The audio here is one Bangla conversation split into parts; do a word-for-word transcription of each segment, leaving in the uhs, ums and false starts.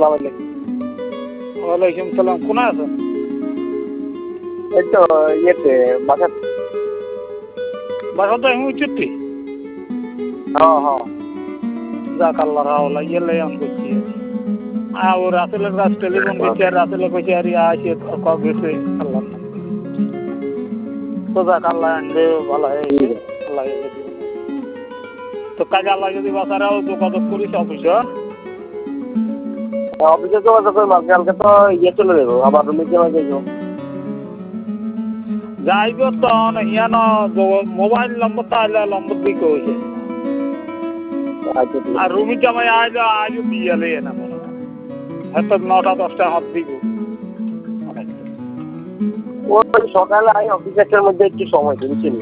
আসসালামু আলাইকুম। ওয়ালাইকুম সালাম। কোথায় আছেন? এই তো ইয়েতে বাসা। বাসা তো আমি উঠছি। হ্যাঁ হ্যাঁ। যাক আল্লাহ রাওলা ইয়েলে আম করছি। আ ও রাসেলের কাছ টেলিফোন দিচ্ছে আর রাসেলে কইছে আর আসে ক গেছে আল্লাহ। তো যাক আল্লাহ আনলে ভালো হয়েছে। আল্লাহ যদি তো কাজে আল্লাহ যদি বাসারাও যোগাযোগ করিস অফিসে। অফিসে যোগাযোগ করে মাল কালকে তো ইয়ে চলে যাবো আবার রুমে জমা যাইব। যাইব তো ইয়ান মোবাইল নম্বর তো আইলে নম্বর দিকে হয়েছে আর রুমি জামাই আইলে আজও বিয়ালে না মনে হয় হয়তো নটা দশটা হাত দিব। ওই সকালে আই অফিস একটার মধ্যে একটু সময় দিয়েছিল।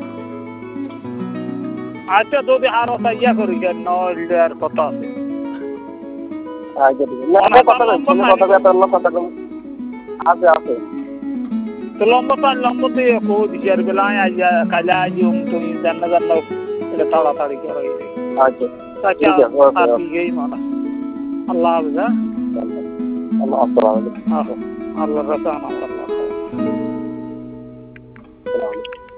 আচ্ছা যদি আরো ইয়া করি নইলে আর কথা আছে। আচ্ছা ঠিক আছে। না কথা বলছি কথা কথা অন্য কথা কম আছে আছে। তো লম্বা তো লম্বা দিয়ে কো দিয়ার বেলা আইয়া কালা আইও তুমি জান্না জান্না এটা তাড়াতাড়ি করে। আচ্ছা আচ্ছা আর কি মানে আল্লাহ হাফেজ। আল্লাহ আসসালামু আলাইকুম। আল্লাহ রাখা